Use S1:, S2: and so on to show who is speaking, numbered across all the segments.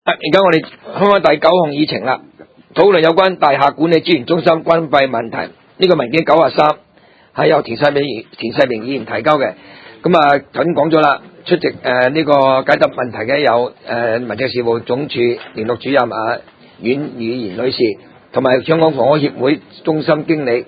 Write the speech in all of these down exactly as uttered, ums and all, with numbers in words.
S1: 而家我哋開返第九項議程啦，討論有關大廈管理資源中心關閉問題。呢、這個文件九十三係由田世明田世明議員提交嘅。咁啊，頭先講咗啦，出席誒呢、呃這個解答問題嘅有誒、呃、民政事務總署聯絡主任啊阮宇賢女士，同埋香港房屋協會中心經理。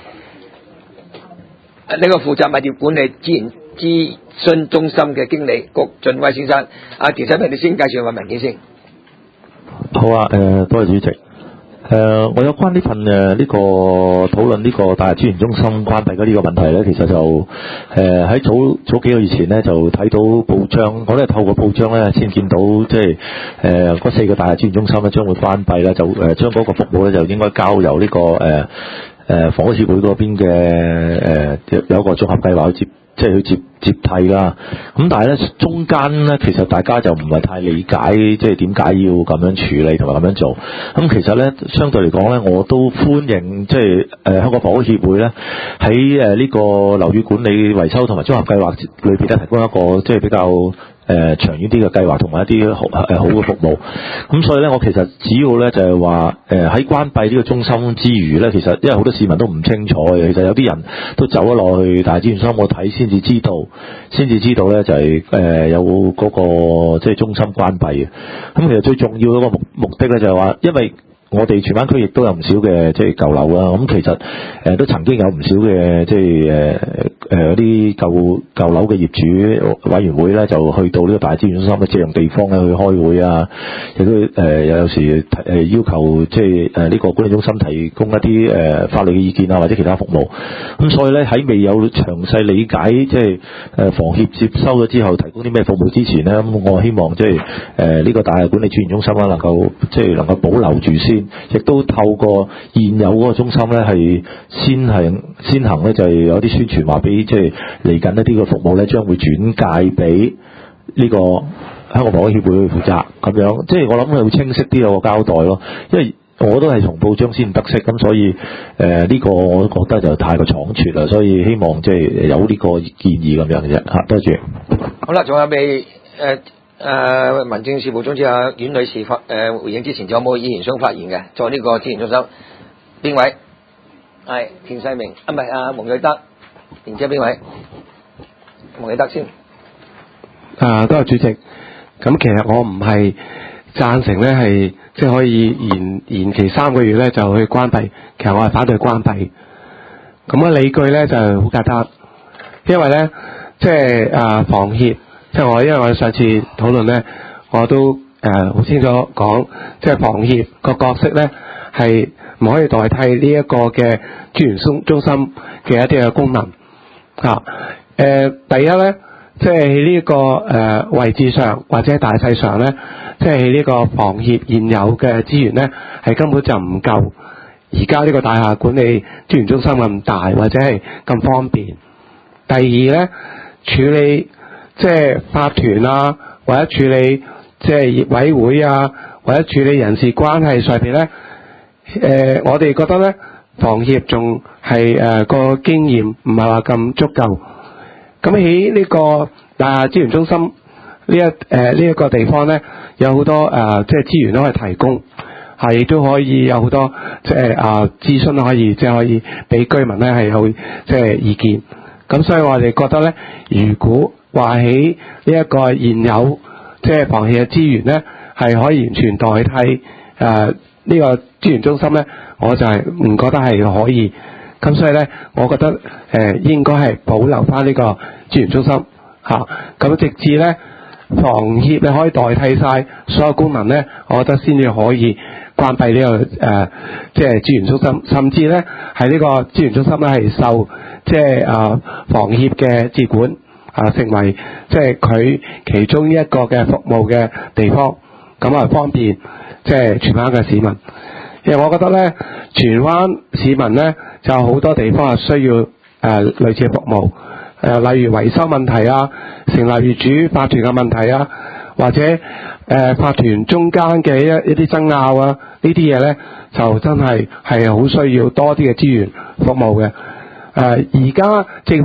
S1: 呢、這個負責物業管理資源諮詢中心嘅經理郭俊威先生。啊，田世明，你先介紹份文件先。
S2: 好啊，誒、呃，多謝主席。誒、呃，我有關呢份誒呢、這個討論呢個大廈資源中心關閉嘅呢個問題咧，其實就誒喺、呃、早早幾個月前咧就睇到報章，我咧透過報章咧先見到即係誒嗰四個大廈資源中心咧將會關閉啦，就誒將嗰個服務咧就應該交由呢、這個誒誒、呃呃、房屋協會嗰邊嘅誒、呃、有一個綜合計劃去接。即係去接接替啦，咁但係咧中間咧其實大家就唔係太理解，即係點解要咁樣處理同埋咁樣做。咁其實咧相對嚟講咧，我都歡迎即係誒香港房屋協會咧喺誒呢個樓宇管理維修同埋綜合計劃裏邊咧提供一個即係比較誒、呃、長遠啲嘅計劃同埋一啲好誒好嘅服務。咁所以咧，我其實主要咧就係話誒喺關閉呢個中心之餘咧，其實因為好多市民都唔清楚嘅，其實有啲人都走咗落去大廈資源中心我睇先至知道，先至知道咧就係、是、誒、呃、有嗰、那個即係中心關閉嘅。咁其實最重要嗰個目目的咧就係話，因為我哋荃灣區亦都有唔少嘅即係舊樓啦，咁其實誒、呃、都曾經有唔少嘅即係誒誒啲舊舊樓嘅業主委員會咧，就去到呢個大廈資源中心咧借用地方咧去開會啊，亦都誒有時誒要求即係誒呢個管理中心提供一啲誒、呃、法律嘅意見啊，或者其他服務。咁所以咧喺未有詳細理解即係誒房協接收咗之後提供啲咩服務之前咧，咁我希望即係誒呢個大廈管理資源中心啦，能夠即係能夠保留住先。亦都透過現有嗰個中心咧，係先係先行咧，就係有啲宣傳話俾即係嚟緊一啲嘅服務咧，將會轉介俾呢個香港房屋協會去負責咁樣。即係我諗佢會清晰啲有個交代咯，因為我都係從報章先得悉，咁所以誒呢、呃這個我覺得就太過倉促啦，所以希望即係有呢個建議咁樣嘅啫嚇。多謝。
S1: 好啦，仲有未誒？呃誒、呃，民政事務總署阿阮女士發誒、呃、回應之前，仲有冇議員想發言嘅？在呢個資源中心，邊位？係田世明，啊唔係阿蒙瑞德，然之後邊位？蒙瑞德先。
S3: 啊，多謝主席。咁其實我唔係贊成咧，係即係可以延延期三個月咧就去關閉。其實我係反對關閉。咁嘅理據咧就好簡單，因為咧即係啊房協。即係我，因為我上次討論咧，我都誒好、呃、清楚講，即係房協個角色咧係唔可以代替呢一個嘅資源中中心嘅一啲嘅功能嚇。誒、呃、第一咧，即係喺呢個誒、呃、位置上或者大細上咧，即係喺呢個房協現有嘅資源咧，係根本就唔夠而家呢個大廈管理資源中心咁大或者係咁方便。第二咧，處理即係法團啊，或者處理即係業委會啊，或者處理人事關係上邊咧，誒、呃，我哋覺得咧，房協仲係誒個經驗唔係話咁足夠。咁喺呢個大廈資源中心呢一誒呢一個地方咧，有好多誒、呃、即係資源都可以提供，係亦都可以有好多即係啊諮詢都可以即係可以俾居民咧係有即係意見。咁所以我哋覺得咧，如果話喺呢一個現有即係房協嘅資源咧，係可以完全代替誒呢、呃這個資源中心咧，我就係唔覺得係可以。咁所以咧，我覺得誒、呃、應該係保留翻呢個資源中心嚇。咁、啊、直至咧房協咧可以代替晒所有功能咧，我覺得先至可以關閉呢、這個誒、呃、即係資源中心，甚至咧係呢個資源中心咧係受即係啊房協嘅接管。啊，成為即係佢其中一個嘅服務嘅地方，咁啊方便即係荃灣嘅市民。因為我覺得咧，荃灣市民咧就好多地方係需要誒、呃、類似嘅服務，誒、呃、例如維修問題啊，成立業主法團嘅問題啊，或者誒、呃、法團中間嘅一一啲爭拗啊，呢啲嘢咧就真係係好需要多啲嘅資源服務嘅。誒而家政府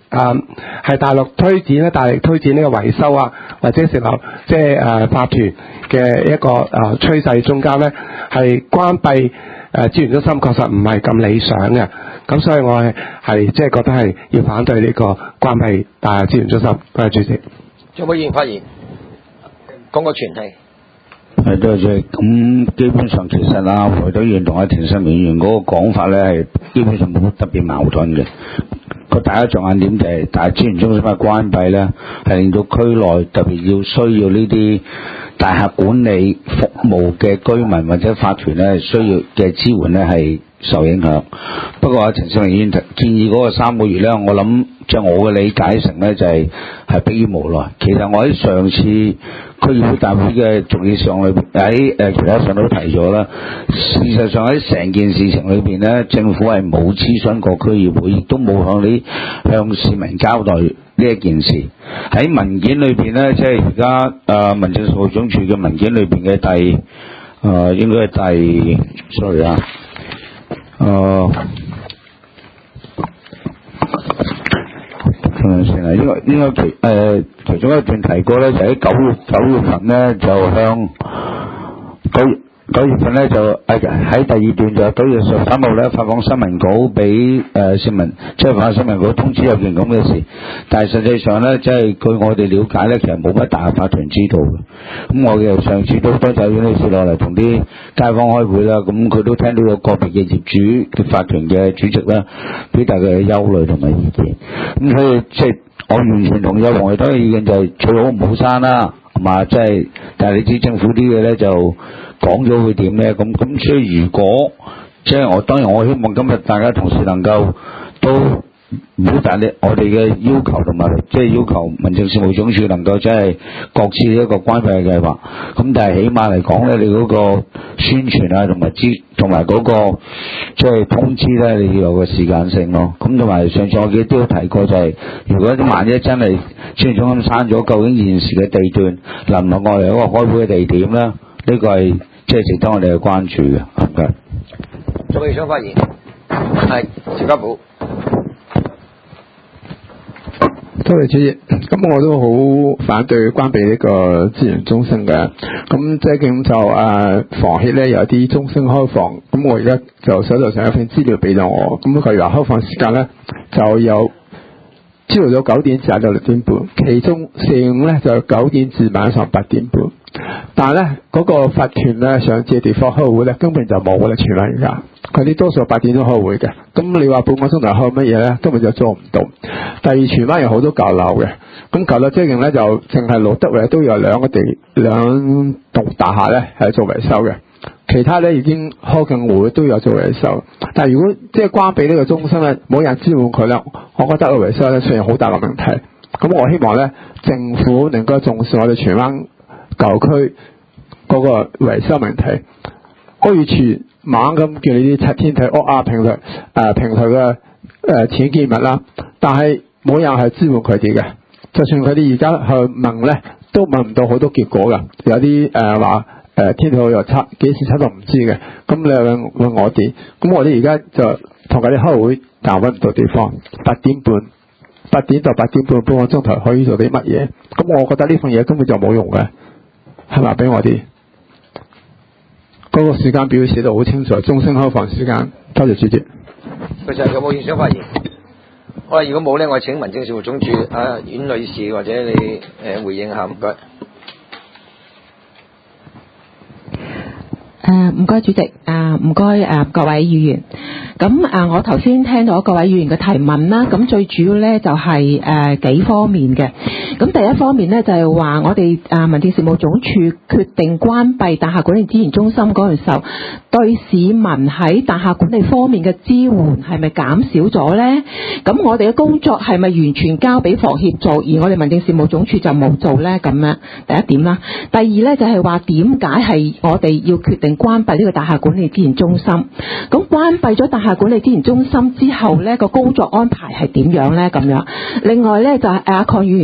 S3: 誒係大陸推展咧，大力推展呢個維修啊，或者成立即係誒法團嘅一個誒趨勢中間咧，係關閉誒資源中心確實唔係咁理想嘅。咁所以我係係即係覺得係要反對呢個關閉大廈資源中心。多謝主席。
S1: 仲有冇議員發言？講個全題。
S4: 係多謝。咁基本上其實啊，何德元同阿田世明議員嗰個講法咧，係基本上冇乜特別矛盾嘅。個大家着眼點就係大資源中心嘅關閉咧，係令到區內特別要需要呢啲大廈管理服務嘅居民或者法團咧，需要嘅支援咧係受影響。不過阿陳世明議員建議嗰個三個月咧，我諗即係我嘅理解成咧就係係迫於無奈。其實我喺上次區議會大會嘅重要上裏邊喺誒其他上都提咗啦。事實上喺成件事情裏邊咧，政府係冇諮詢過區議會，亦都冇向你向市民交代呢一件事。喺文件裏邊咧，即係而家誒民政事務總署嘅文件裏邊嘅第誒、呃、應該係第 sorry 啊誒。嗯，先啦，應該應該其誒、呃、其中一段提過咧，就喺九月九月份咧，就向九九月份咧就誒喺第二段就九月十三號咧發放新聞稿俾誒市民，即係發新聞稿通知有件咁嘅事。但係實際上咧，即係據我哋了解咧，其實冇乜大法團知道嘅。咁我哋上次都多謝院女士落嚟同啲街坊開會啦，咁佢都聽到有個別嘅業主嘅法團嘅主席啦，表達佢嘅憂慮同埋意見。咁所以即係我完全同意黃偉德嘅意見，就係最好唔好刪啦，係嘛？即係但係你知政府啲嘢咧就講咗會點咧？咁咁所以如果即係我當然我希望今日大家同事能夠都表達你我哋嘅要求，同埋即係要求民政事務總署能夠即係各自一個關閉嘅計劃。咁但係起碼嚟講咧，你嗰個宣傳啊，同埋知同埋嗰個即係通知咧，你要有個時間性咯。咁同埋上次我記得都有提過，就係如果萬一真係資源中心刪咗，究竟現時嘅地段能唔能夠嚟一個開會嘅地點咧？呢個係即係值得我哋去關注嘅。唔該。
S1: 仲有想發言？係邵家寶。
S5: 多謝主席，咁我都好反對關閉呢個資源中心嘅。咁即係咁就誒、呃、房協咧有啲中心開放，咁我而家就手頭上有份資料俾咗我，咁佢話開放時間咧就有朝頭早九點至下晝六點半，其中四五咧就九點至晚上八點半。但係咧嗰個法團咧想借地方開會咧，根本就冇啦，全啦而家。佢啲多數八點鐘開會嘅，咁你話半個鐘頭開乜嘢咧？根本就做唔到。第二，荃灣有好多舊樓嘅，咁舊樓即係咧就淨係路德圍都有兩個地兩棟大廈咧係做維修嘅，其他咧已經開緊會都有做維修。但係如果即係關閉呢個中心咧，冇人支援佢咧，我覺得個維修咧出現好大嘅問題。咁我希望咧政府能夠重視我哋荃灣舊區嗰個維修問題。屋宇署猛咁叫你啲拆天台屋啊、平台誒平台嘅誒僭建物啦，但係冇人係支援佢哋嘅。就算佢哋而家去問咧，都問唔到好多結果㗎。有啲誒話誒天台又拆，幾時拆都唔知嘅。咁你問問我哋，咁我哋而家就同佢哋開會，但揾唔到地方。八點半，八點到八點半半個鐘頭可以做啲乜嘢？咁我覺得呢份嘢根本就冇用嘅，係咪俾我哋？嗰個時間表寫得好清楚，中心開放時間。多謝主席。
S1: 其實有冇意想發言？好啦，如果冇咧，我請民政事務總署啊阮女士或者你誒、呃、回應下，唔該。
S6: 誒唔該主席，啊唔該誒各位議員。咁啊，我頭先聽到各位議員嘅提問啦，咁最主要咧就係、是、誒、呃、幾方面嘅。咁第一方面咧就係、是、話我哋啊民政事務總署決定關閉大廈管理資源中心嗰陣時候，對市民喺大廈管理方面嘅支援係咪減少咗咧？咁我哋嘅工作係咪完全交俾房協做，而我哋民政事務總署就冇做咧？咁樣第一點啦。第二咧就係話點解係我哋要決定關閉呢個大廈管理資源中心？咁關閉咗大廈管理資源中心之後咧，個工作安排係點樣咧？咁樣另外咧就係阿鄺議員都有話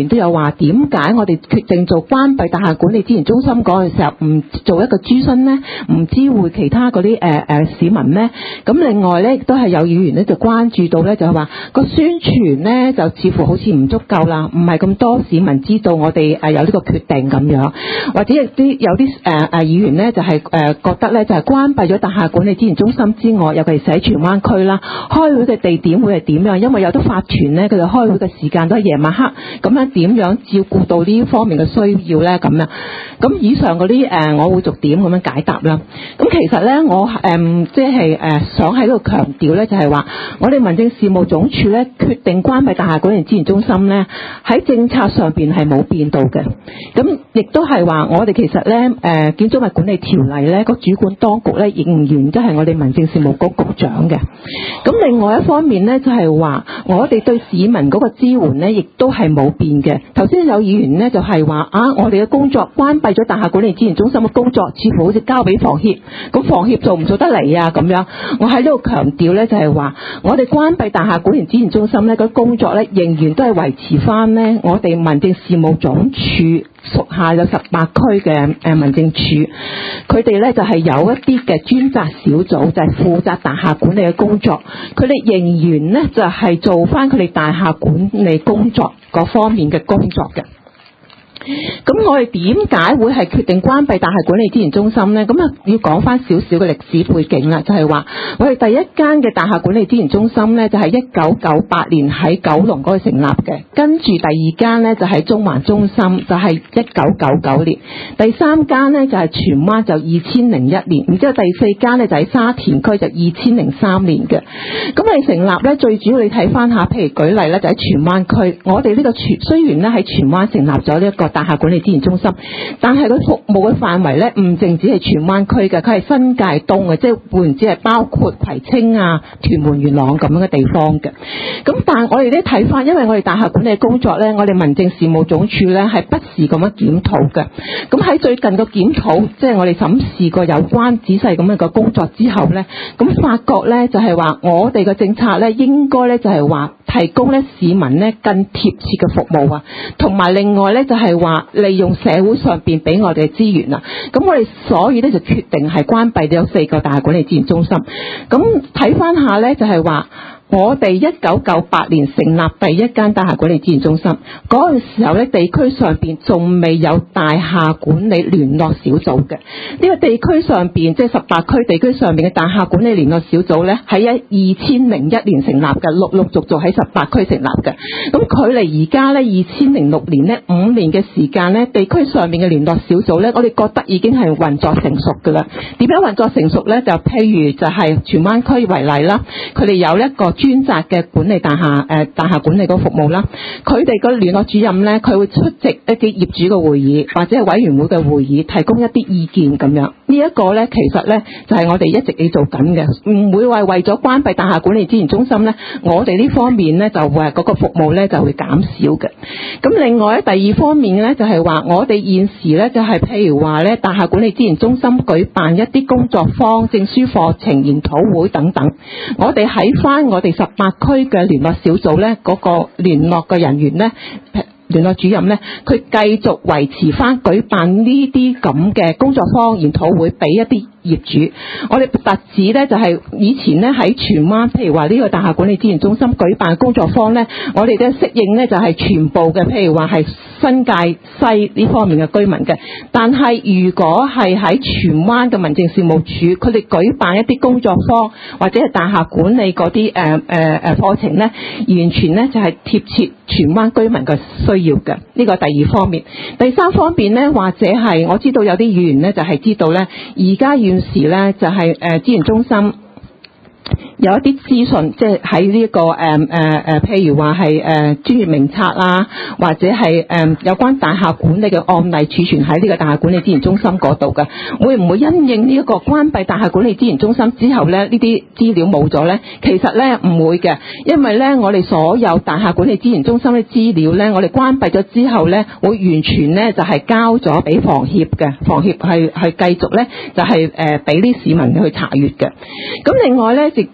S6: 話點解我哋決定做關閉大廈管理資源中心嗰陣時候唔做一個諮詢呢？唔知會其他嗰啲誒誒市民呢？咁另外咧亦都係有議員咧就關注到咧，就係話個宣傳咧就似乎好似唔足夠啦，唔係咁多市民知道我哋誒有呢個決定咁樣，或者亦啲有啲誒誒議員咧就係誒覺得咧就係關閉咗大廈管理資源中心之外，尤其是喺荃灣區啦，開會嘅地點會係點樣？因為有啲法團咧佢哋開會嘅時間都係夜晚黑，咁樣點樣照顧到呢方面嘅需要咧？咁樣咁以上嗰啲誒我會逐點咁樣解答啦。咁其實咧我誒即係誒想喺度強調咧，就係話我哋民政事務總署咧決定關閉大廈管理資源中心咧，喺政策上邊係冇變到嘅。咁亦都係話我哋其實咧誒建築物管理條例咧個主管當局咧仍然都係我哋民政事務局局長嘅。咁另外一方面咧就係話我哋對市民嗰個支援咧亦都係冇變嘅。頭先有議員咧就係話啊，我哋嘅工作關閉咗大廈管理資源中心嘅工作，似乎好似交俾房協，咁房協做唔做得嚟啊？咁樣，我喺呢度強調咧就係話，我哋關閉大廈管理資源中心咧個工作咧仍然都係維持翻咧我哋民政事務總署屬下有十八區嘅誒民政處，佢哋咧就係有一啲嘅專責小組，就係負責大廈管理嘅工作，佢哋仍然咧就係做翻佢哋大廈管理工作嗰方面嘅工作嘅。咁我哋點解會係決定關閉大廈管理資源中心呢？咁啊要講翻少少嘅歷史背景啦，就係話我哋第一間嘅大廈管理資源中心呢，就係一九九八年喺九龍嗰度成立嘅，跟住第二間呢，就喺中環中心，就係一九九九年，第三間呢，就係荃灣，就二千零一年，然之後第四間呢，就喺沙田區，就二千零三年嘅。咁我哋成立呢，最主要你睇翻下，譬如舉例呢，就喺荃灣區，我哋呢個荃雖然呢喺荃灣成立咗呢一個大廈管理資源中心，但係佢服務嘅範圍咧唔淨止係荃灣區嘅，佢係新界東嘅，即係換言之係包括葵青啊、屯門、元朗咁樣嘅地方嘅。咁但係我哋咧睇翻，因為我哋大廈管理工作咧，我哋民政事務總署咧係不時咁樣檢討嘅。咁喺最近個檢討，即係我哋審視過有關仔細咁樣嘅工作之後咧，咁發覺咧就係話我哋嘅政策咧應該咧就係話提供咧市民咧更貼切嘅服務啊，同埋另外咧就係話利用社會上邊俾我哋嘅資源啊，咁我哋所以咧就決定係關閉咗四個大廈管理資源中心。咁睇翻下咧就係話我哋一九九八年成立第一間大廈管理資源中心嗰陣時候咧，地區上邊仲未有大廈管理聯絡小組嘅。呢個地區上邊即係十八區地區上邊嘅大廈管理聯絡小組咧，喺一二千零一年成立嘅，陸陸續續喺十八區成立嘅。咁距離而家咧二千零六年咧五年嘅時間咧，地區上面嘅聯絡小組咧，我哋覺得已經係運作成熟㗎啦。點樣運作成熟咧？就譬如就係荃灣區為例啦，佢哋有一個專責嘅管理大廈誒大廈管理個服務啦，佢哋個聯絡主任咧，佢會出席一啲業主嘅會議或者係委員會嘅會議，提供一啲意見咁樣。呢一個咧，其實咧就係我哋一直要做緊嘅，唔會話為咗關閉大廈管理資源中心咧，我哋呢方面咧就會嗰個服務咧就會減少嘅。咁另外咧，第二方面咧就係話我哋現時咧就係譬如話咧，大廈管理資源中心舉辦一啲工作坊、證書課程、研討會等等，我哋喺翻我哋十八區嘅聯絡小組咧，嗰個聯絡嘅人員咧，聯絡主任咧，佢繼續維持翻舉辦呢啲咁嘅工作坊、研討會俾一啲業主。我哋特指咧就係以前咧喺荃灣，譬如話呢個大廈管理資源中心舉辦工作坊咧，我哋嘅適應咧就係全部嘅，譬如話係新界西呢方面嘅居民嘅。但係如果係喺荃灣嘅民政事務處，佢哋舉辦一啲工作坊或者係大廈管理嗰啲誒誒誒課程咧，完全咧就係貼切荃灣居民嘅需要嘅。呢個第二方面。第三方面咧，或者係我知道有啲議員咧就係知道咧，而家現時咧就係誒資源中心有一啲資訊，即係喺呢個誒誒誒，譬如話係誒專業名冊啊，或者係誒、呃、有關大廈管理嘅案例儲存喺呢個大廈管理資源中心嗰度嘅，會唔會因應呢一個關閉大廈管理資源中心之後咧，呢啲資料冇咗咧？其實咧唔會嘅，因為咧我哋所有大廈管理資源中心嘅資料咧，我哋關閉咗之後咧，會完全咧就係、是、交咗俾房協嘅，房協係係繼續咧就係誒俾啲市民去查閲嘅。咁另外咧亦都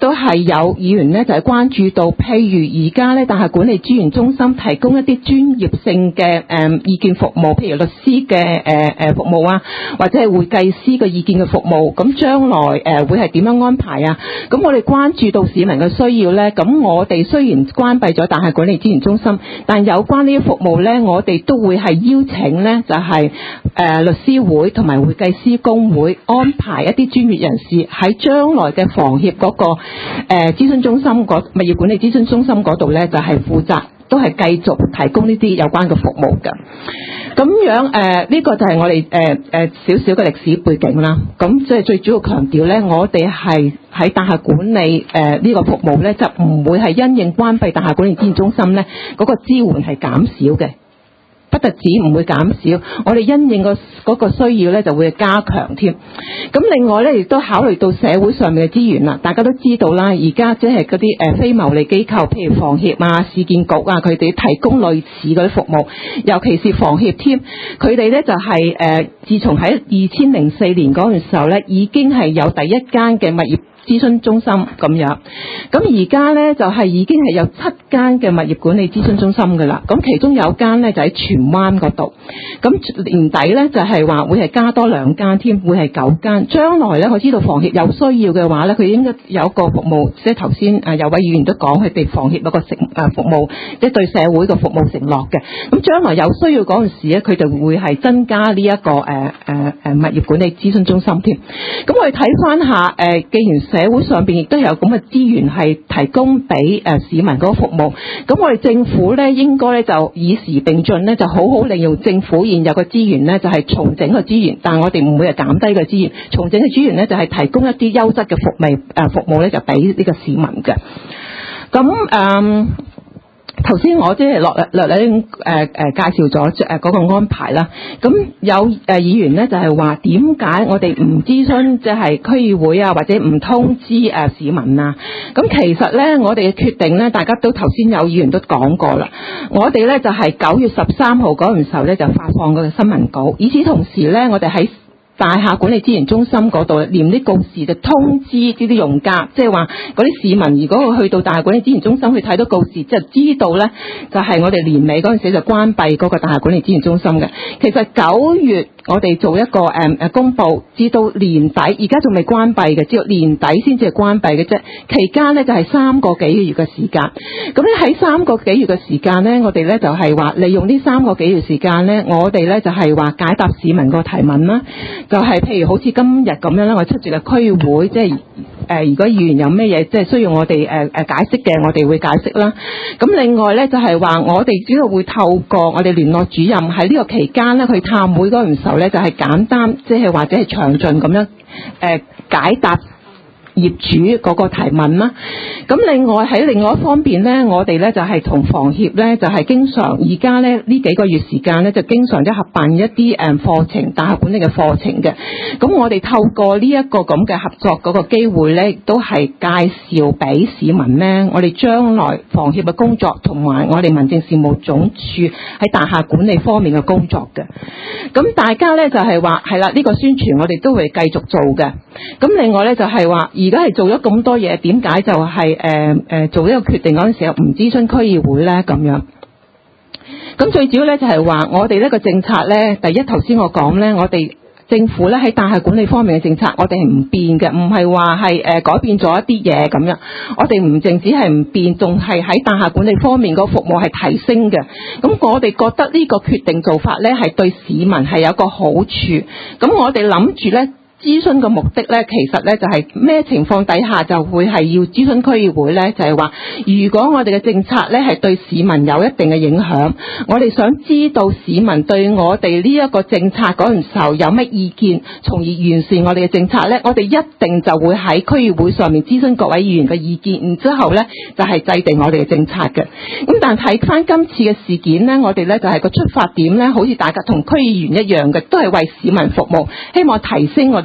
S6: 都係有議員咧就係關注到，譬如而家咧大廈管理資源中心提供一啲專業性嘅誒意見服務，譬如律師嘅誒誒服務啊，或者係會計師嘅意見嘅服務，咁將來誒會係點樣安排啊？咁我哋關注到市民嘅需要咧，咁我哋雖然關閉咗大廈管理資源中心，但有關呢啲服務咧，我哋都會係邀請咧就係誒律師會同埋會計師公會安排一啲專業人士喺將來嘅房協嗰個誒諮詢中心嗰物業管理諮詢中心嗰度咧，就係負責都係繼續提供呢啲有關嘅服務㗎。咁樣誒呢個就係我哋誒誒少少嘅歷史背景啦。咁即係最主要強調咧，我哋係喺大廈管理誒呢個服務咧，就唔會係因應關閉大廈管理資源中心咧嗰個支援係減少嘅。不特止唔會減少，我哋因應個嗰個需要咧就會加強添。咁另外咧亦都考慮到社會上面嘅資源啦，大家都知道啦，而家即係嗰啲誒非牟利機構，譬如房協啊、市建局啊，佢哋提供類似嗰啲服務，尤其是房協添，佢哋咧就係、是、誒、呃，自從喺二千零四年嗰陣時候咧，已經係有第一間嘅物業諮詢中心咁樣，咁而家咧就係、是、已經係有七間嘅物業管理諮詢中心㗎啦。咁其中有間咧就喺荃灣嗰度，咁年底咧就係、是、話會係加多兩間添，會係九間。將來咧我知道房協有需要嘅話咧，佢應該有個服務，即係頭先誒有位議員都講，佢哋房協有個承誒服務，即係對社會嘅服務承諾嘅。咁將來有需要嗰陣時咧，佢哋會係增加呢、這、一個誒誒誒物業管理諮詢中心添。咁我哋睇翻下誒、呃，既然社會上邊亦都有咁嘅資源係提供俾誒市民嗰個服務，咁我哋政府咧應該咧就以時並進咧，就好好利用政府現有嘅資源咧，就係重整個資源，但係我哋唔會係減低個資源，重整嘅資源咧就係提供一啲優質嘅服務誒服務咧，就俾呢個市民嘅。咁誒。頭先我即係落略略誒誒介紹咗誒嗰個安排啦。咁有誒議員咧就係話點解我哋唔諮詢即係區議會啊，或者唔通知誒市民啊？咁其實咧我哋嘅決定咧，大家都頭先有議員都講過啦。我哋咧就係九月十三號嗰陣時候咧就發放嗰個新聞稿，與此同時咧我哋喺大廈管理資源中心嗰度念啲告示，就通知呢啲用家，即係話嗰啲市民如果去到大廈管理資源中心去睇到告示，即係知道咧就係我哋年尾嗰陣時就關閉嗰個大廈管理資源中心嘅。其實九月我哋做一個誒誒公佈，至到年底，而家仲未關閉嘅，至到年底先至係關閉嘅啫。期間咧就係三個幾個月嘅時間。咁咧喺三個幾月嘅時間咧，我哋咧就係話利用呢三個幾月時間咧，我哋咧就係話解答市民個提問啦。就係、是、譬如好似今日咁樣啦，我出席嘅區議會，即係誒、呃，如果議員有咩嘢即係需要我哋誒誒解釋嘅，我哋會解釋啦。咁另外咧就係、是、話，我哋主要會透過我哋聯絡主任喺呢個期間咧去探會嗰陣時候咧，就係、是、簡單即係或者係詳盡咁樣誒、呃、解答業主嗰個提問啦。咁另外喺另外一方面咧，我哋咧就係同房協咧就係經常而家咧呢幾個月時間咧就經常都合辦一啲誒課程，大廈管理嘅課程嘅。咁我哋透過呢一個咁嘅合作嗰個機會咧，都係介紹俾市民咧，我哋將來房協嘅工作同埋我哋民政事務總署喺大廈管理方面嘅工作嘅。咁大家咧就係話係啦，呢個宣傳我哋都會繼續做嘅。咁另外咧就係話而家係做咗咁多嘢，點解就係誒誒做呢個決定嗰陣時候唔諮詢區議會咧咁樣？咁最主要咧就係話我哋呢個政策咧，第一頭先我講咧，我哋政府咧喺大廈管理方面嘅政策，我哋係唔變嘅，唔係話係誒改變咗一啲嘢咁樣。我哋唔淨止係唔變，仲係喺大廈管理方面個服務係提升嘅。咁我哋覺得呢個決定做法咧，係對市民係有個好處。咁我哋諗住咧。諮詢嘅目的咧，其實咧就係咩情況底下就會係要諮詢區議會咧？就係話，如果我哋嘅政策咧係對市民有一定嘅影響，我哋想知道市民對我哋呢一個政策嗰陣時候有乜意見，從而完善我哋嘅政策咧，我哋一定就會喺區議會上面諮詢各位議員嘅意見，然之後咧就係制定我哋嘅政策嘅。咁但係睇翻今次嘅事件咧，我哋咧就係個出發點咧，好似大家同區議員一樣嘅，都係為市民服務，希望提升我哋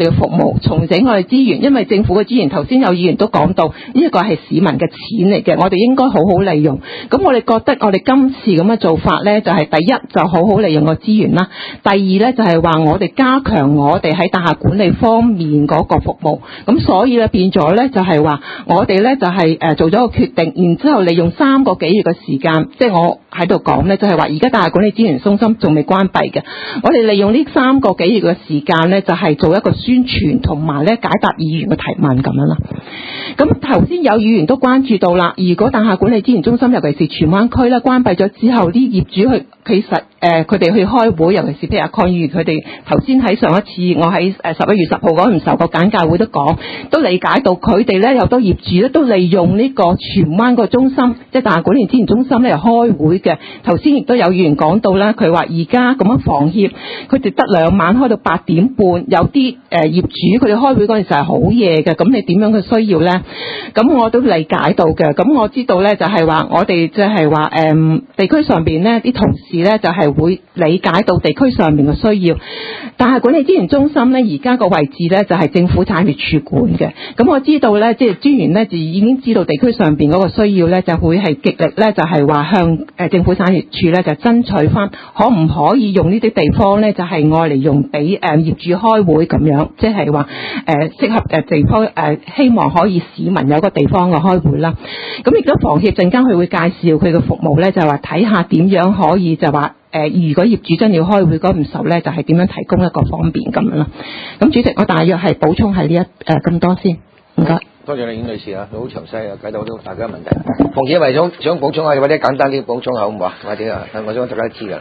S6: 哋嘅服務，重整我哋資源，因為政府嘅資源頭先有議員都講到，呢一個係市民嘅錢嚟嘅，我哋應該好好利用。咁我哋覺得我哋今次咁嘅做法呢，就係、是、第一就好好利用個資源啦，第二呢，就係、是、話我哋加強我哋喺大廈管理方面嗰個服務。咁所以咧變咗呢，就係、是、話我哋呢，就係、是、誒做咗個決定，然之後利用三個幾月嘅時間，即係我喺度講呢，就係話而家大廈管理資源中心仲未關閉嘅，我哋利用呢三個幾月嘅時間呢，就係、是、做一個宣傳同埋咧解答議員嘅提問咁樣啦。咁頭先有議員都關注到啦，如果大廈管理資源中心尤其是荃灣區咧關閉咗之後，啲業主去其實誒佢哋去開會，尤其是譬如阿鄺議員佢哋頭先喺上一次我喺誒十一月十號嗰陣時候個簡介會都講，都理解到佢哋咧有好多業主咧都利用呢個荃灣個中心，即係大廈管理資源中心咧嚟開會嘅。頭先亦都有議員講到啦，佢話而家咁樣房協佢哋得兩晚開到八點半，有啲誒業主佢哋開會嗰陣時係好夜嘅，咁你點樣嘅需要咧？咁我都理解到嘅。咁我知道咧就係話我哋即係話誒地區上邊咧啲同事咧就係會理解到地區上面嘅需要，但係管理資源中心咧而家個位置咧就係政府產業署管嘅。咁我知道咧即係專員咧就已經知道地區上邊嗰個需要咧，就會係極力咧就係話向誒政府產業署咧就爭取翻可唔可以用呢啲地方咧就係愛嚟用俾誒業主開會咁樣，即係話誒適合嘅地方誒，希望可以市民有個地方嘅開會啦。咁亦都房協陣間佢會介紹佢嘅服務咧，就係話睇下點樣可以就話誒，如果業主真要開會嗰陣時候咧，就係點樣提供一個方便咁樣啦。咁主席，我大約係補充喺呢一誒咁多先，唔該。
S1: 多謝你阮女士啊，好詳細啊，解答到大家問題。馮姐為咗想補充下，或者簡單啲補充下好唔好啊？或者啊，我想大家知㗎。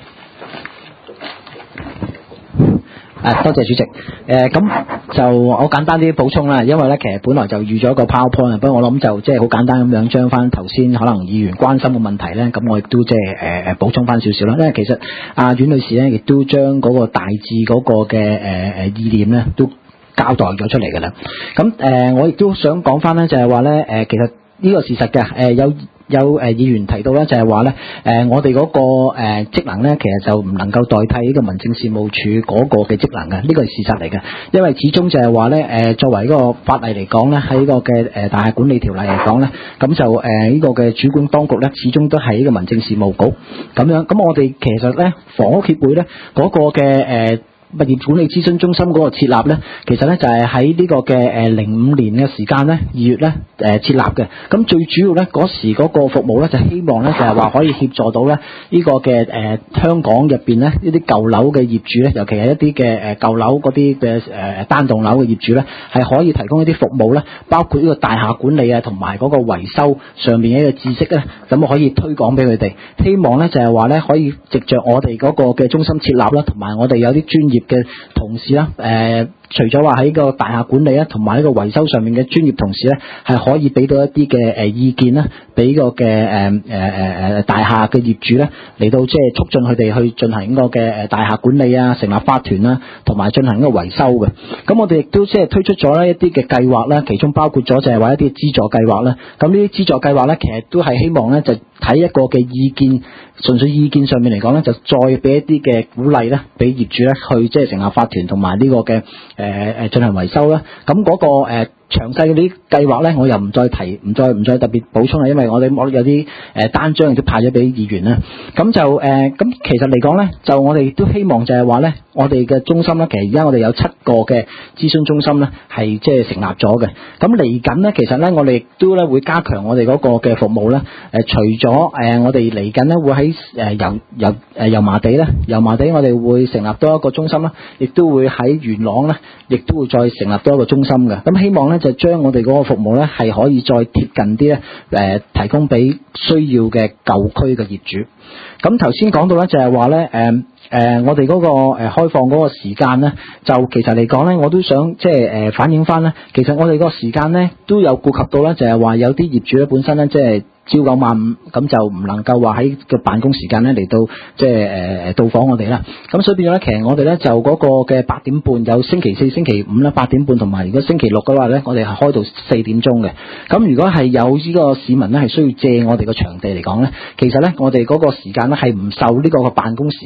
S7: 誒，多謝主席。誒、呃，咁就我簡單啲補充啦，因為咧其實本來就預咗一個 PowerPoint，不過我諗就即係好簡單咁樣將翻頭先可能議員關心嘅問題咧，咁我亦都即係誒誒補充翻少少啦。因為其實阿阮女士咧亦都將嗰個大致嗰個嘅誒誒意念咧都交代咗出嚟㗎啦。咁誒、呃，我亦都想講翻咧，就係話咧誒，其實呢個事實嘅誒、呃、有。有誒、呃、議員提到咧，就係話咧，誒、呃、我哋嗰、那個誒、呃、職能咧，其實就唔能夠代替呢個民政事務處嗰個嘅職能嘅，呢、這個係事實嚟嘅。因為始終就係話咧，誒、呃、作為呢個法例嚟講咧，喺呢個嘅誒、呃、大廈管理條例嚟講咧，咁就誒呢、呃這個嘅主管當局咧，始終都係呢個民政事務局咁樣。咁我哋其實咧，房屋協會咧嗰、那個嘅誒。呃物業管理諮詢中心嗰個設立咧，其實咧就係喺呢個嘅誒零五年嘅時間咧，二月咧誒設立嘅。咁最主要咧嗰時嗰個服務咧，就希望咧就係話可以協助到咧呢個嘅誒香港入邊咧呢啲舊樓嘅業主咧，尤其係一啲嘅誒舊樓嗰啲嘅誒單棟樓嘅業主咧，係可以提供一啲服務咧，包括呢個大廈管理啊，同埋嗰個維修上面嘅一個知識咧，咁可以推廣俾佢哋。希望咧就係話咧可以藉着我哋嗰個嘅中心設立啦，同埋我哋有啲專業嘅同事啦，誒、呃，除咗話喺個大廈管理啦，同埋呢個維修上面嘅專業同事咧，係可以俾到一啲嘅誒意見啦，俾個嘅誒誒誒誒大廈嘅業主咧嚟到即係促進佢哋去進行呢個嘅誒大廈管理啊，成立法團啦，同埋進行呢個維修嘅。咁我哋亦都即係推出咗呢一啲嘅計劃啦，其中包括咗就係話一啲資助計劃啦。咁呢啲資助計劃咧，其實都係希望咧就睇一個嘅意見，純粹意見上面嚟講咧，就再俾一啲嘅鼓勵咧，俾業主咧去即係成立法團同埋呢個嘅誒誒進行維修啦。咁嗰、那個誒。呃詳細嗰啲計劃咧，我又唔再提，唔再唔再特別補充啦，因為我哋我有啲誒單張亦都派咗俾議員啦。咁就誒，咁、呃、其實嚟講咧，就我哋都希望就係話咧，我哋嘅中心咧，其實而家我哋有七個嘅諮詢中心咧，係即係成立咗嘅。咁嚟緊咧，其實咧，我哋亦都咧會加強我哋嗰個嘅服務咧。誒、呃，除咗誒、呃，我哋嚟緊咧會喺誒油油誒油麻地咧，油麻地我哋會成立多一個中心啦，亦都會喺元朗咧，亦都會再成立多一個中心嘅。咁希望咧。就將我哋嗰個服務咧，係可以再貼近啲咧，誒、呃、提供俾需要嘅舊區嘅業主。咁頭先講到咧，就係話咧，誒、呃、誒、呃，我哋嗰、那個誒、呃、開放嗰個時間咧，就其實嚟講咧，我都想即係誒反映翻咧，其實我哋個時間咧都有顧及到咧，就係話有啲業主咧本身咧即係。朝九晚五，咁就唔能夠話喺個辦公時間咧嚟到即係誒誒到訪我哋啦。咁所以變咗咧，其實我哋咧就嗰個嘅八點半有星期四、星期五咧八點半，同埋如果星期六嘅話咧，我哋係開到四點鐘嘅。咁如果係有呢個市民咧係需要借我哋個場地嚟講咧，其實咧我哋嗰個時間咧係唔受呢個個辦公時間限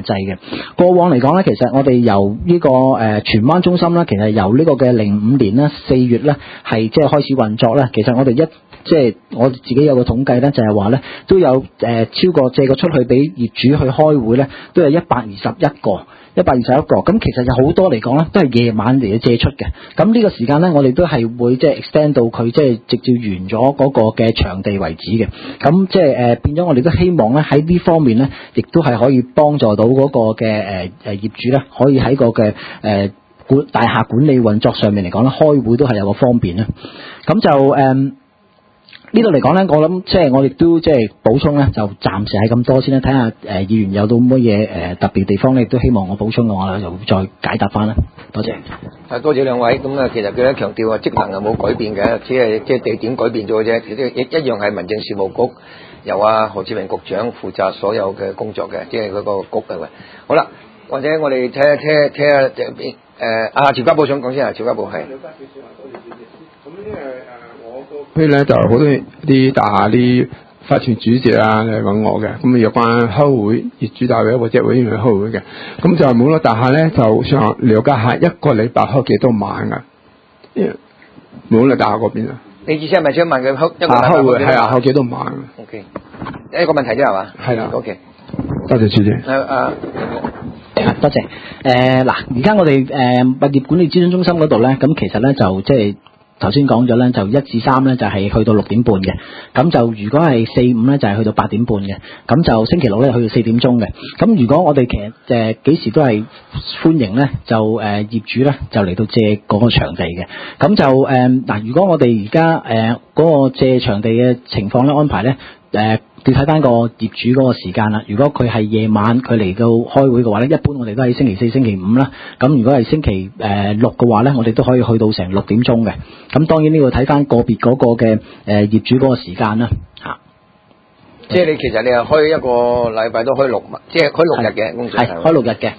S7: 制嘅。過往嚟講咧，其實我哋由呢、這個誒、呃、荃灣中心咧，其實由呢個嘅零五年咧四月咧係即係開始運作咧，其實我哋一即係我自己有個統計咧，就係話咧都有誒、呃、超過借個出去俾業主去開會咧，都有一百二十一個。一百二十一個，咁其實有好多嚟講咧，都係夜晚嚟嘅借出嘅。咁呢個時間咧，我哋都係會即係 extend 到佢即係直接完咗嗰個嘅場地為止嘅。咁即係誒變咗，我哋都希望咧喺呢方面咧，亦都係可以幫助到嗰個嘅誒誒業主咧，可以喺個嘅誒管大廈管理運作上面嚟講咧，開會都係有個方便啦。咁就誒。呃呢度嚟講咧，我諗即係我亦都即係補充咧，就暫時係咁多先啦。睇下誒議員有到乜嘢誒特別地方咧，亦都希望我補充嘅話，就再解答翻啦。多謝。
S1: 啊，多謝兩位。咁啊，其實佢咧強調話職能係冇改變嘅，只係即係地點改變咗嘅啫。一一樣係民政事務局由啊何志榮局長負責所有嘅工作嘅，即係嗰個局嘅。好啦，或者我哋睇下聽下聽下誒誒阿邵家寶想講先啊，邵家寶係。
S5: 咁因為誒我個區咧就好多啲大廈啲法團主席啊嚟揾我嘅，咁有關開會業主大會或者委員會開會嘅，咁就每個大廈咧就想了解下一個禮拜開幾多晚啊？每個大廈嗰邊啊？
S1: 你意思係咪想問佢開一個
S5: 禮拜開會係啊開幾多晚
S1: ？O K， 一個問題啫係嘛？
S5: 係啦。
S1: O K，
S5: 多謝主席。
S1: 誒啊。
S7: 多謝。誒嗱，而家我哋誒物業管理諮詢中心嗰度咧，咁其實咧就即係頭先講咗咧，就一至三咧就係去到六點半嘅，咁就如果係四五咧就係去到八點半嘅，咁就星期六咧去到四點鐘嘅。咁如果我哋其實誒幾時都係歡迎咧，就誒業主咧就嚟到借嗰個場地嘅。咁就誒嗱，如果我哋而家誒嗰個借場地嘅情況咧安排咧，誒要睇翻個業主嗰個時間啦。如果佢係夜晚佢嚟到開會嘅話咧，一般我哋都喺星期四、星期五啦。咁如果係星期誒六嘅話咧，我哋都可以去到成六點鐘嘅。咁當然呢個睇翻個別嗰個嘅誒業主嗰個時間啦嚇。
S1: 即係你其實你係開一個禮拜都開六晚，即係開六日嘅工作係
S7: 開六日嘅。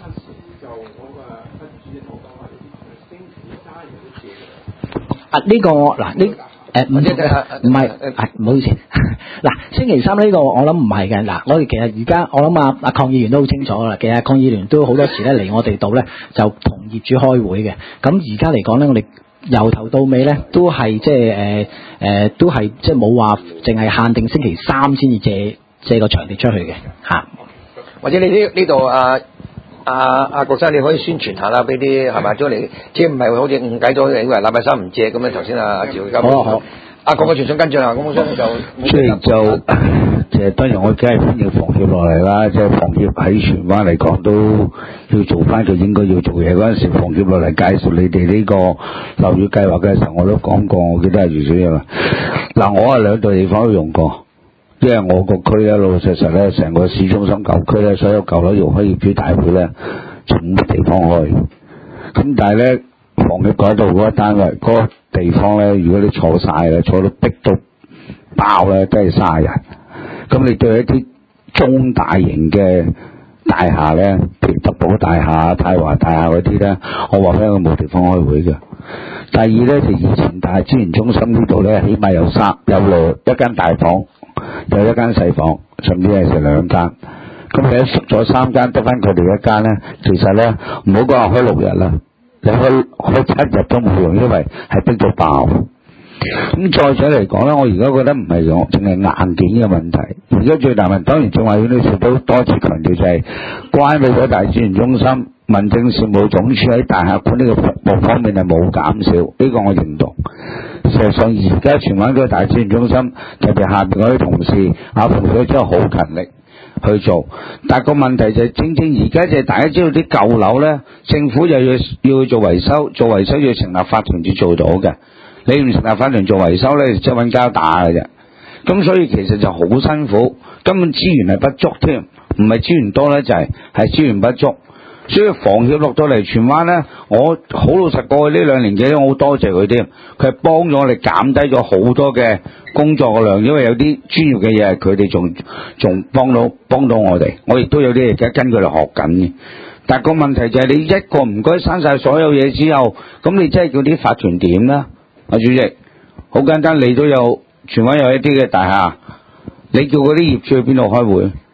S7: 啊呢個嗱呢。誒唔唔係係唔好意思，嗱星期三呢個我諗唔係嘅。嗱我哋其實而家我諗啊阿鄺議員都好清楚啦，其實鄺議員都好多時咧嚟我哋度咧就同業主開會嘅。咁而家嚟講咧，我哋由頭到尾咧都係即係誒誒都係即係冇話淨係限定星期三先至借借個場地出去嘅嚇。或者你呢呢度啊？阿阿郭生，你可以宣傳下啦，俾啲係咪將嚟，即係唔係好似誤解咗，以為禮拜三唔借咁樣。頭先阿趙家寶，好好，阿郭個傳信跟進啊，咁我想就
S4: 即係就即係當然我梗係歡迎房協落嚟啦，即係房協喺荃灣嚟講都要做翻佢應該要做嘢。嗰陣時房協落嚟介紹你哋呢個樓宇計劃嘅時候，我都講過，我記得係住水啊。嗱，我係兩度地方都用過。因為我個區咧，老老實實咧，成個市中心舊區咧，所有舊樓用開業主大會咧，就冇乜地方開。咁但係咧，房協改到嗰個單位嗰、嗰個地方咧，如果你坐晒啦，坐到逼到爆咧，都係卅人。咁你對一啲中大型嘅大廈咧，譬如德寶大廈、泰華大廈嗰啲咧，我話俾佢冇地方開會嘅。第二咧，就以前大資源中心呢度咧，起碼有三有兩一間大房。有一間細房，甚至係成兩間。咁你一縮咗三間，得翻佢哋一間咧，其實咧唔好講話開六日啦，你開開七日都冇用，因為係逼到爆。咁再者嚟講咧，我而家覺得唔係用淨係硬件嘅問題，而家最大問題當然仲話要呢次都多次強調就係關閉咗大資源中心，民政事務總署喺大廈管理嘅服務方面係冇減少，呢、這個我認同。事實上，而家荃灣嗰個大資源中心，特別下邊嗰啲同事阿馮小姐好勤力去做，但係個問題就係、是、正正而家就係大家知道啲舊樓咧，政府又要要去做維修，做維修要成立法團至做到嘅。你唔成立法團做維修咧，即係揾膠打嘅啫。咁所以其實就好辛苦，根本資源係不足添，唔係資源多咧就係、是、係資源不足。所以房協落到嚟荃灣咧，我好老實過去呢兩年幾，我好多謝佢添，佢係幫咗我哋減低咗好多嘅工作嘅量，因為有啲專業嘅嘢係佢哋仲仲幫到幫到我哋，我亦都有啲嘢而家跟佢哋學緊嘅。但係個問題就係你一個唔該刪晒所有嘢之後，咁你真係叫啲法團點咧？阿主席，好簡單，你都有荃灣有一啲嘅大廈，你叫嗰啲業主去邊度開會？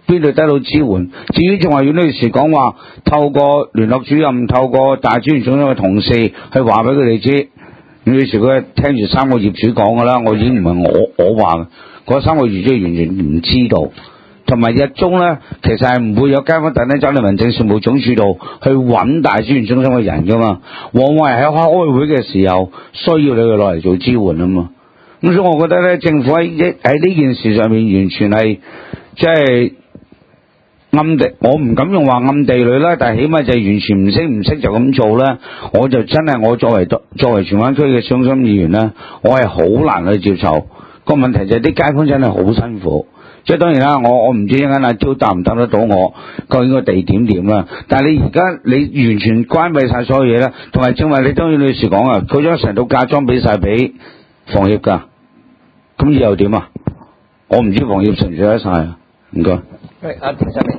S4: 邊度得到支援？至於仲話阮女士講話，透過聯絡主任、透過大專員中心嘅同事去話俾佢哋知，阮女士佢聽住三個業主講㗎啦，我已經唔係我我話嘅，嗰三個業主完全唔知道。同埋日中咧，其實係唔會有街坊特登走嚟民政事務總署度去揾大專員中心嘅人噶嘛，往往係喺開會嘅時候需要你哋落嚟做支援啊嘛。咁所以我覺得咧，政府喺一喺呢件事上面完全係即係暗地，我唔敢用話暗地裏啦，但係起碼就係完全唔識唔識就咁做咧，我就真係我作為作為荃灣區嘅中心議員咧，我係好難去接受。個問題就係啲街坊真係好辛苦。即係當然啦，我我唔知一陣間阿招答唔答得到我究竟個地點點啦。但係你而家你完全關閉晒所有嘢啦，同埋正話你當然女士講啊，佢將成套嫁妝俾晒俾房協㗎，咁以後點啊？我唔知房協承唔承得晒啊？唔該。
S1: 係阿田生明。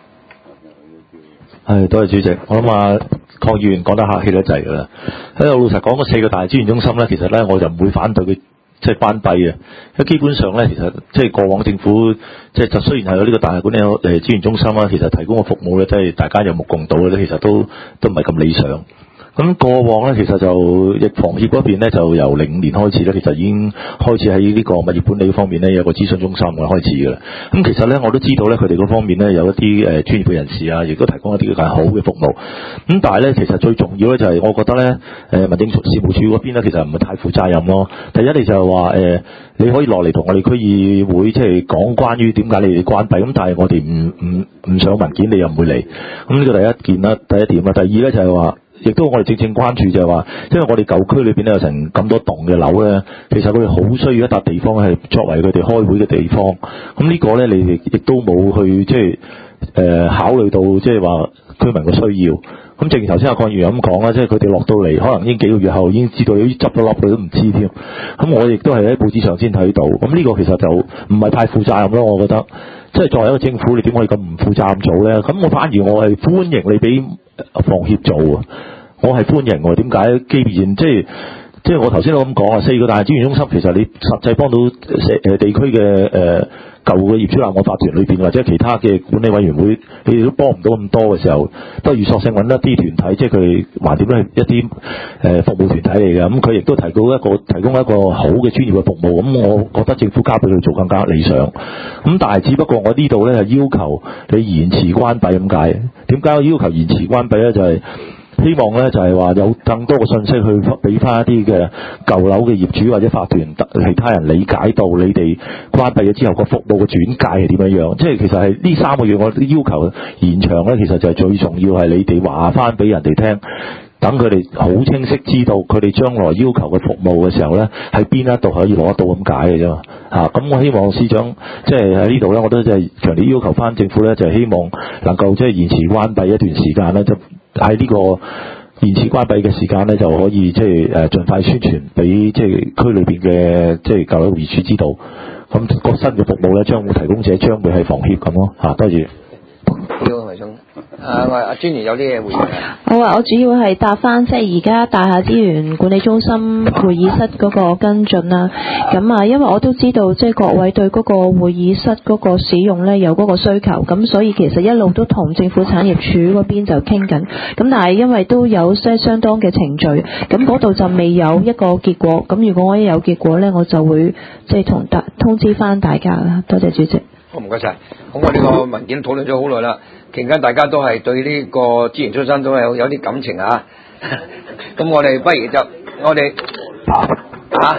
S2: 係，多謝主席。我諗啊，鄺議員講得客氣得滯㗎啦。喺度老實講，嗰四個大資源中心咧，其實咧我就唔會反對佢。即係關閉嘅，因為基本上咧，其實即係過往政府即係就雖然係有呢個大廈管理誒資源中心啦，其實提供嘅服務咧，即係大家有目共睹嘅咧，其實都都唔係咁理想。咁過往咧，其實就亦房協嗰邊咧，就由零五年開始咧，其實已經開始喺呢個物業管理方面咧有個諮詢中心嘅開始嘅啦。咁其實咧，我都知道咧，佢哋嗰方面咧有一啲誒專業嘅人士啊，亦都提供一啲更好嘅服務。咁但係咧，其實最重要咧就係我覺得咧，誒民政事務處嗰邊咧，其實唔係太負責任咯。第一，你就係話誒，你可以落嚟同我哋區議會即係講關於點解你哋關閉，咁但係我哋唔唔唔上文件，你又唔會嚟。咁呢個第一件啦，第一點啦。第二咧就係話。亦都我哋正正關注就係話，因為我哋舊區裏邊咧有成咁多棟嘅樓咧，其實佢哋好需要一笪地方係作為佢哋開會嘅地方。咁呢個咧，你哋亦都冇去即係誒考慮到即係話居民嘅需要。咁正如頭先阿鄺議員咁講啦，即係佢哋落到嚟，可能已經幾個月後已經知道，已經執咗笠，佢都唔知添。咁我亦都係喺報紙上先睇到。咁呢個其實就唔係太負責任咯，我覺得。即係作為一個政府，你點可以咁唔負責任做咧？咁我反而我係歡迎你俾房協做啊！我係歡迎喎。點解？既然即係即係我頭先都咁講啊，四個大資源中心其實你實際幫到誒地區嘅誒。呃舊嘅業主立案法團裏邊或者其他嘅管理委員會，你哋都幫唔到咁多嘅時候，不如索性揾一啲團體，即係佢橫掂都係一啲誒、呃、服務團體嚟嘅。咁佢亦都提供一個提供一個好嘅專業嘅服務。咁、嗯、我覺得政府交俾佢做更加理想。咁、嗯、但係只不過我呢度咧係要求你延遲關閉咁解。點解我要求延遲關閉咧？就係、是。希望咧就係話有更多嘅信息去俾翻一啲嘅舊樓嘅業主或者法團其他人理解到你哋關閉咗之後個服務嘅轉介係點樣樣，即係其實係呢三個月我要求延長咧，其實就係最重要係你哋話翻俾人哋聽，等佢哋好清晰知道佢哋將來要求嘅服務嘅時候咧喺邊一度可以攞得到咁解嘅啫嘛嚇。咁我希望司長即係喺呢度咧，我都即係強烈要求翻政府咧，就係希望能夠即係延遲關閉一段時間咧就。喺呢個延遲關閉嘅時間咧，就可以即係誒盡快宣傳俾即係區裏邊嘅即係舊樓業主知道。咁、那個新嘅服務咧，將會提供者將會係房協咁咯嚇。多謝。好，魏總。啊，我阿專員有啲嘢回應啊。
S8: 好啊，我主要係答翻即係而家大廈資源管理中心會議室嗰個跟進啦。咁啊，因為我都知道即係各位對嗰個會議室嗰個使用咧有嗰個需求，咁所以其實一路都同政府產業署嗰邊就傾緊。咁但係因為都有些相當嘅程序，咁嗰度就未有一個結果。咁如果我一有結果咧，我就會即係同大通知翻大家啦。多謝主席。
S1: 好，唔該晒。咁我呢個文件討論咗好耐啦，期間大家都係對呢個資源中心都係有有啲感情啊。咁我哋不如就我哋啊，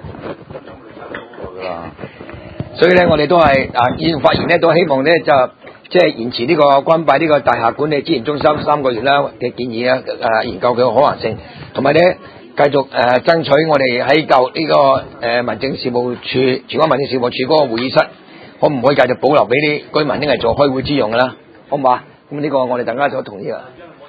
S1: 所以咧我哋都係啊，議員發言咧都希望咧就即係延遲呢個關閉呢個大廈管理資源中心三個月啦嘅建議啊，誒研究佢嘅可行性，同埋咧繼續誒、呃、爭取我哋喺舊呢個誒、呃、民政事務處荃灣民政事務處嗰個會議室。可唔可以繼續保留俾啲居民拎嚟做開會之用㗎啦？好唔好啊？咁呢個我哋大家都同意啊。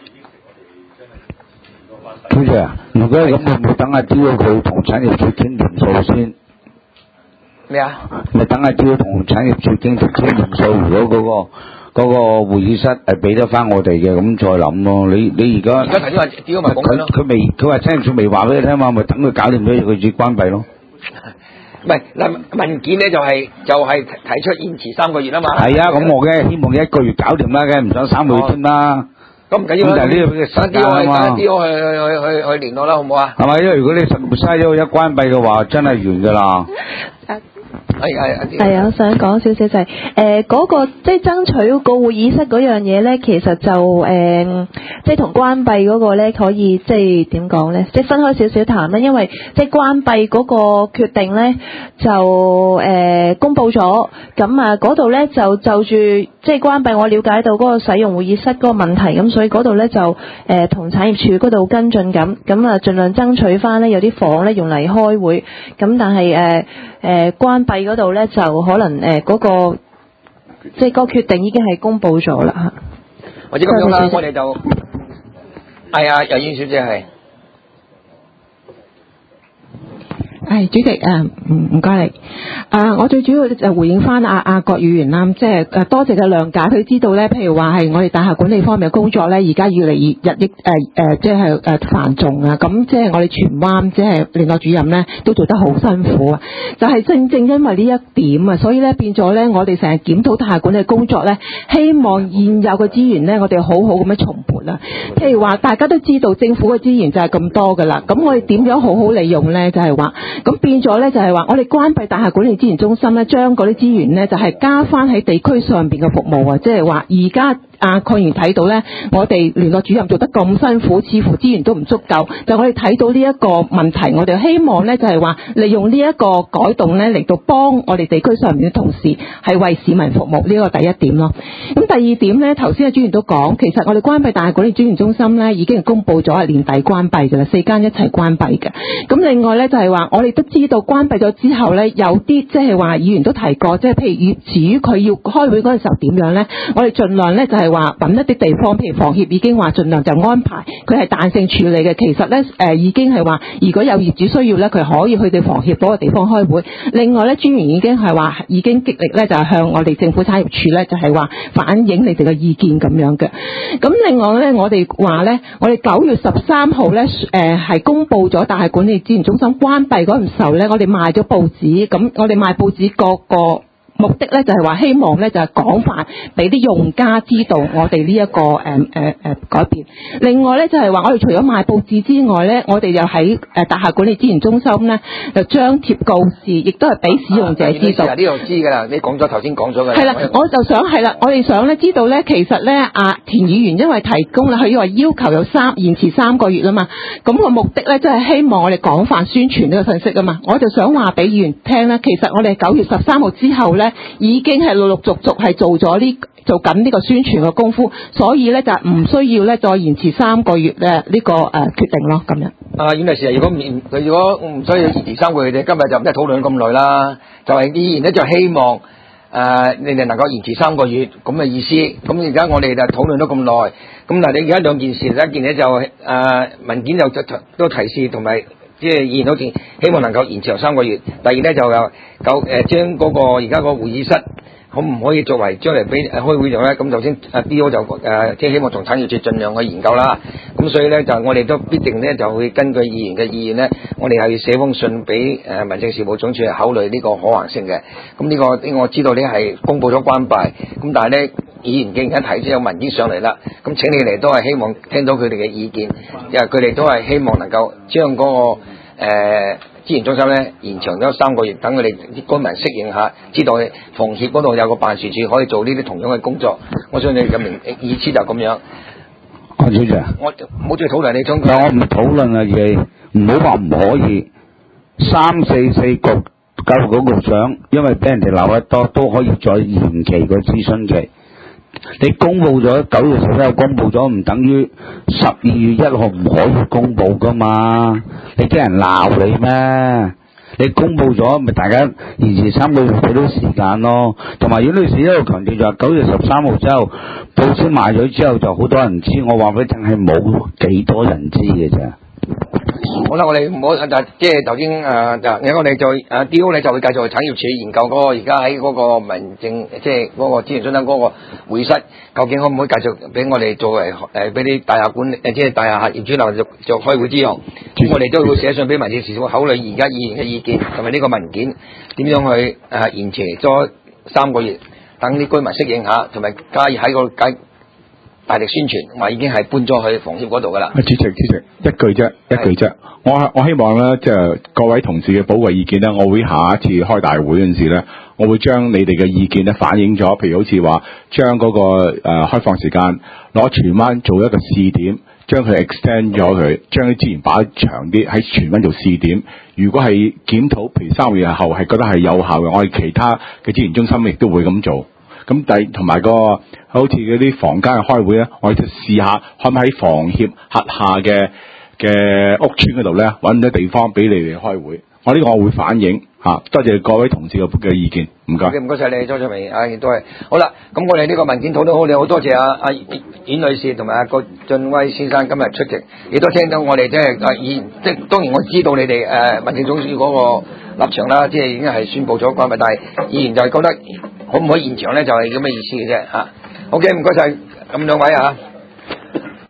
S4: 主席啊，如果咁，會唔會等阿招佢同產業署傾掂數先？
S1: 咩啊？
S4: 咪等阿招同產業署傾傾掂數，如果嗰、嗰個嗰、嗰個會議室係俾得翻我哋嘅，咁再諗咯。你你而家
S1: 而家頭先話招咪講緊咯。
S4: 佢未佢話產業署未話俾你聽嘛，咪等佢搞掂咗佢至關閉咯。
S1: 唔係嗱文件咧就係、是、就係、是、提出延遲三個月啊嘛。
S4: 係啊，咁我嘅希望一個月搞掂啦，梗係唔想三個月添啦。
S1: 咁唔緊要啦，
S4: 咁就係呢個時間啊嘛。
S1: 等啲我去去去去去聯絡啦，好唔好啊？
S4: 係咪？因為如果你實嘥咗一關閉嘅話，真係完㗎啦。
S1: 係係
S8: 係啊，我想講少少就係誒嗰個即係爭取個會議室嗰樣嘢咧，其實就誒、呃、即係同關閉嗰個咧可以即係點講咧，即係分開少少談啦。因為即係關閉嗰個決定咧就誒、呃、公佈咗，咁啊嗰度咧就就住即係關閉，我了解到嗰個使用會議室嗰個問題，咁所以嗰度咧就誒同、呃、產業署嗰度跟進緊，咁啊盡量爭取翻咧有啲房咧用嚟開會，咁但係誒誒關閉嗰度咧就可能誒嗰、呃那個即係嗰個決定已經係公佈咗啦嚇，
S1: 或者咁樣啦，我哋就係啊，楊燕小姐係。
S6: 係主席誒，唔唔該你。啊，我最主要就回應翻阿阿郭議員啦，即係誒多謝佢諒解。佢知道咧，譬如話係我哋大廈管理方面嘅工作咧，而家越嚟越日益誒誒，即係誒繁重啊。咁即係我哋荃灣即係聯絡主任咧，都做得好辛苦啊。就係、是、正正因為呢一點啊，所以咧變咗咧，我哋成日檢討大廈管理工作咧，希望現有嘅資源咧，我哋好好咁樣重撥啦。譬如話，大家都知道政府嘅資源就係咁多㗎啦，咁我哋點樣好好利用咧？就係、是、話。咁變咗咧，就係話我哋關閉大廈管理資源中心咧，將嗰啲資源咧，就係加翻喺地區上邊嘅服務啊！即係話而家啊，鄺議員睇到咧，我哋聯絡主任做得咁辛苦，似乎資源都唔足夠。就我哋睇到呢一個問題，我哋希望咧就係話利用呢一個改動咧，嚟到幫我哋地區上面嘅同事係為市民服務，呢個第一點咯。咁第二點咧，頭先嘅專員都講，其實我哋關閉大廈管理資源中心咧，已經係公佈咗係年底關閉㗎啦，四間一齊關閉嘅。咁另外咧就係話我哋都知道關閉咗之後咧，有啲即係話議員都提過，即係譬如至於佢要開會嗰陣時候點樣咧，我哋盡量咧就係話揾一啲地方，譬如房協已經話盡量就安排，佢係彈性處理嘅。其實咧誒、呃、已經係話，如果有業主需要咧，佢可以去到房協嗰個地方開會。另外咧，專員已經係話已經極力咧就係向我哋政府產業署咧就係話反映你哋嘅意見咁樣嘅。咁另外咧，我哋話咧，我哋九月十三號咧誒係公佈咗大廈管理資源中心關閉嗰陣時候咧，我哋賣咗報紙，咁我哋賣報紙個個目的咧就係話希望咧就係廣泛俾啲用家知道我哋呢一個誒誒誒改變。另外咧就係話我哋除咗賣報紙之外咧，我哋又喺誒大廈管理資源中心咧就張貼告示，亦都係俾使用者知道。
S1: 呢度知㗎啦，你講咗頭先講咗㗎啦。
S6: 係啦，我就想係啦，我哋想咧知道咧，其實咧阿田議員因為提供啦，佢話要求有三延遲三個月啊嘛，咁個目的咧即係希望我哋廣泛宣傳呢個信息啊嘛，我就想話俾議員聽咧，其實我哋九月十三號之後咧。已經係陸陸續續係做咗呢做緊呢個宣傳嘅功夫，所以咧就唔需要咧再延遲三個月咧呢個誒決定咯，咁樣。
S1: 啊，袁女士，如果唔佢如果唔需要延遲三個月，你今日就唔使討論咁耐啦。就係依然咧就希望誒、呃、你哋能夠延遲三個月咁嘅意思。咁而家我哋就討論咗咁耐，咁嗱你而家兩件事，第一件咧就誒、呃、文件就都提示同埋。即係議員好似希望能夠延長三個月。第二咧就有夠誒將嗰個而家個會議室可唔可以作為將嚟俾誒開會用咧？咁頭先誒 D O 就誒即係希望同產業署盡量去研究啦。咁所以咧就我哋都必定咧就會根據議員嘅意願咧，我哋係要寫封信俾誒民政事務總署考慮呢個可行性嘅。咁呢個呢我知道呢係公佈咗關閉，咁但係咧議員既然提出有文件上嚟啦，咁請你嚟都係希望聽到佢哋嘅意見，因為佢哋都係希望能夠將嗰個誒資源中心咧延長咗三個月，等佢哋啲居民適應下，知道房協嗰度有個辦事處可以做呢啲同樣嘅工作。我相信你嘅明意思就咁樣。
S4: 鄺小姐，
S1: 我冇再討論你中。
S4: 我唔討論啊，嘢唔好話唔可以。三四四局教育局局長，因為俾人哋鬧得多，都可以再延期個諮詢期。你公布咗九月十一號公布咗，唔等於十二月一號唔可以公布噶嘛？你驚人鬧你咩？你公布咗，咪大家延遲三個月俾到時間咯。同埋，阮女士一路強調就係九月十三號之後報紙賣咗之後，就好多人知。我話俾你聽係冇幾多人知嘅啫。
S1: 好啦，我哋唔好誒，即係頭先誒，就我哋就誒 D O 咧就會繼續產業署研究嗰個而家喺嗰個民政，即係嗰個資源中心嗰個會議室，究竟可唔可以繼續俾我哋作為誒俾啲大廈管理誒，即係大廈業主樓做做開會之用？咁我哋都會寫信俾民政事務考慮而家議員嘅意見，同埋呢個文件點樣去誒延遲咗三個月，等啲居民適應下，同埋加以喺個解。大力宣傳，話已經係搬咗去房協嗰度噶啦。
S9: 主席，主席，一句啫，一句啫。我我希望咧，即係各位同事嘅寶貴意見咧，我會下一次開大會嗰陣時咧，我會將你哋嘅意見咧反映咗，譬如好似話將嗰個誒、呃、開放時間攞荃灣做一個試點，將佢 extend 咗佢，將啲資源擺長啲喺荃灣做試點。如果係檢討，譬如三個月後係覺得係有效嘅，我哋其他嘅資源中心亦都會咁做。咁第同埋個好似嗰啲房間嘅開會咧，我哋就試下可唔可以喺房協轄下嘅嘅屋邨嗰度咧揾到地方俾你哋開會。我呢個我會反映嚇，多謝各位同事嘅嘅意見，唔該。
S1: 唔該晒你，張卓明啊，亦都係好啦。咁我哋呢個文件討論好，你好多謝阿阿阮女士同埋阿郭俊威先生今日出席，亦都聽到我哋即係啊議即係當然我知道你哋誒民政總署嗰個立場啦，即係已經係宣佈咗關閉，但係議員就係覺得可唔可以延長咧，就係咁嘅意思嘅啫嚇。OK，唔該晒咁兩位啊。